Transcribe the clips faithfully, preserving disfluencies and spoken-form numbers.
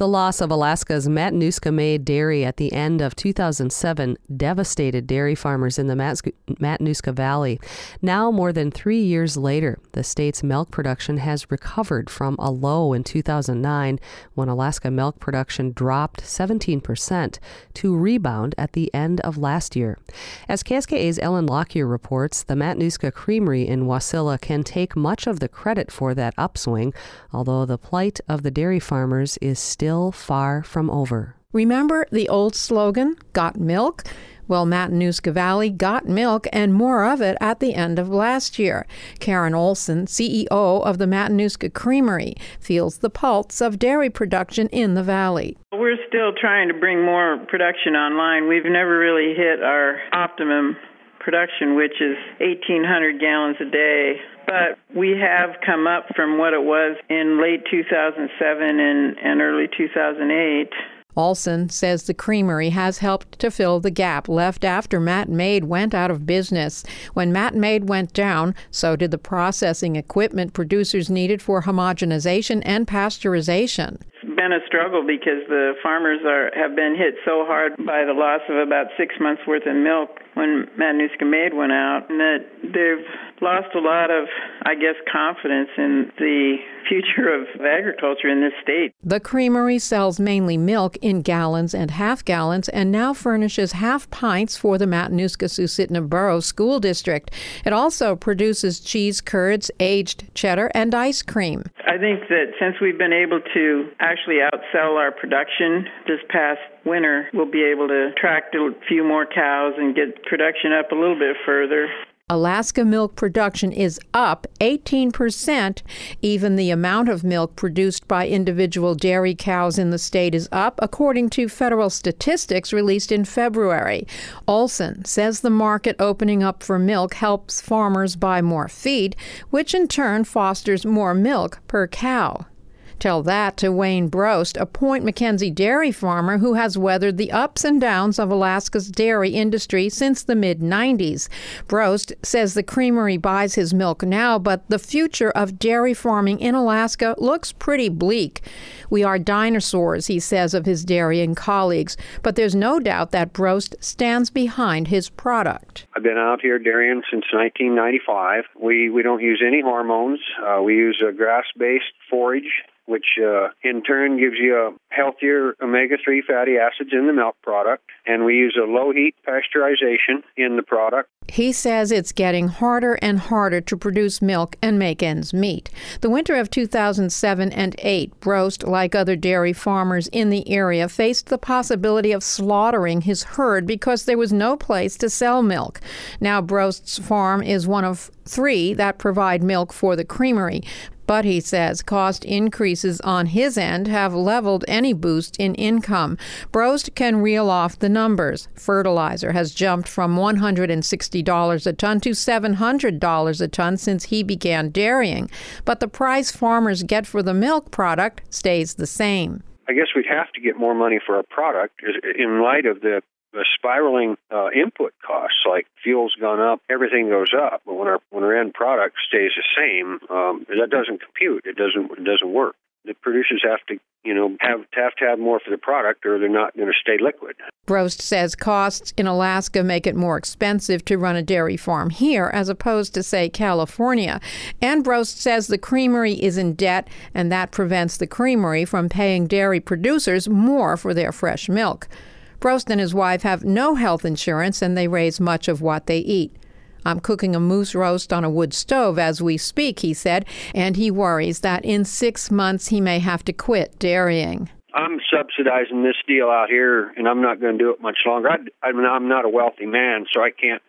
The loss of Alaska's Matanuska-made dairy at the end of two thousand seven devastated dairy farmers in the Matanuska Valley. Now, more than three years later, the state's milk production has recovered from a low in two thousand nine when Alaska milk production dropped seventeen percent to rebound at the end of last year. As K S K A's Ellen Lockyer reports, the Matanuska Creamery in Wasilla can take much of the credit for that upswing, although the plight of the dairy farmers is still far from over. Remember the old slogan, "Got milk"? Well, Matanuska Valley got milk and more of it at the end of last year. Karen Olson, C E O of the Matanuska Creamery, feels the pulse of dairy production in the valley. We're still trying to bring more production online. We've never really hit our optimum production, which is eighteen hundred gallons a day. But we have come up from what it was in late two thousand seven and, and early two thousand eight. Olson says the creamery has helped to fill the gap left after Matt Maid went out of business. When Matt Maid went down, so did the processing equipment producers needed for homogenization and pasteurization. It's been a struggle because the farmers are have been hit so hard by the loss of about six months' worth of milk when Matanuska Maid went out, and that they've lost a lot of, I guess, confidence in the future of agriculture in this state. The creamery sells mainly milk in gallons and half gallons and now furnishes half pints for the Matanuska-Susitna Borough School District. It also produces cheese curds, aged cheddar, and ice cream. I think that since we've been able to actually outsell our production this past winter, we'll be able to attract a few more cows and get production up a little bit further. Alaska milk production is up eighteen percent. Even the amount of milk produced by individual dairy cows in the state is up, according to federal statistics released in February. Olson says the market opening up for milk helps farmers buy more feed, which in turn fosters more milk per cow. Tell that to Wayne Brost, a Point Mackenzie dairy farmer who has weathered the ups and downs of Alaska's dairy industry since the mid nineties. Brost says the creamery buys his milk now, but the future of dairy farming in Alaska looks pretty bleak. We are dinosaurs, he says of his dairying colleagues, but there's no doubt that Brost stands behind his product. I've been out here dairying since nineteen ninety-five. We, we don't use any hormones. Uh, we use a grass-based forage, which uh, in turn gives you a healthier omega three fatty acids in the milk product. And we use a low-heat pasteurization in the product. He says it's getting harder and harder to produce milk and make ends meet. The winter of two thousand seven and eight, Brost, like other dairy farmers in the area, faced the possibility of slaughtering his herd because there was no place to sell milk. Now Brost's farm is one of three that provide milk for the creamery. But he says cost increases on his end have leveled any boost in income. Brost can reel off the numbers. Fertilizer has jumped from one hundred sixty dollars a ton to seven hundred dollars a ton since he began dairying. But the price farmers get for the milk product stays the same. I guess we'd have to get more money for a product in light of the The spiraling uh, input costs, like fuel's gone up, everything goes up. But when our when our end product stays the same, um, that doesn't compute. It doesn't it doesn't work. The producers have to, you know, have to have to have more for the product, or they're not going to stay liquid. Brost says costs in Alaska make it more expensive to run a dairy farm here as opposed to, say, California. And Brost says the creamery is in debt, and that prevents the creamery from paying dairy producers more for their fresh milk. Brost and his wife have no health insurance, and they raise much of what they eat. I'm cooking a moose roast on a wood stove as we speak, he said, and he worries that in six months he may have to quit dairying. I'm subsidizing this deal out here, and I'm not going to do it much longer. I, I mean, I'm not a wealthy man, so I can't.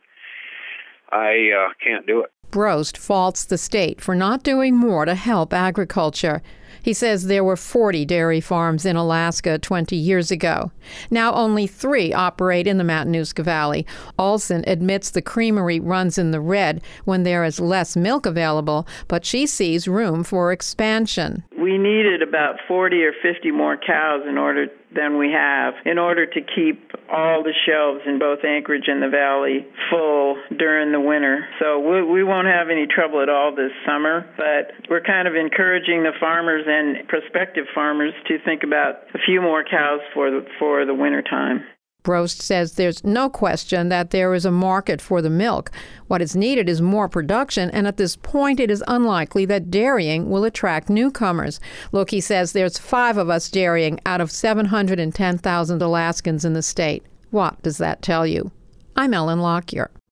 I uh, can't do it. Brost faults the state for not doing more to help agriculture. He says there were forty dairy farms in Alaska twenty years ago. Now only three operate in the Matanuska Valley. Olson admits the creamery runs in the red when there is less milk available, but she sees room for expansion. we needed about forty or fifty more cows in order than we have in order to keep all the shelves in both Anchorage and the Valley full during the winter. So we, we won't have any trouble at all this summer, but we're kind of encouraging the farmers and prospective farmers to think about a few more cows for the, for the winter time. Brost says there's no question that there is a market for the milk. What is needed is more production, and at this point it is unlikely that dairying will attract newcomers. Look, he says there's five of us dairying out of seven hundred ten thousand Alaskans in the state. What does that tell you? I'm Ellen Lockyer.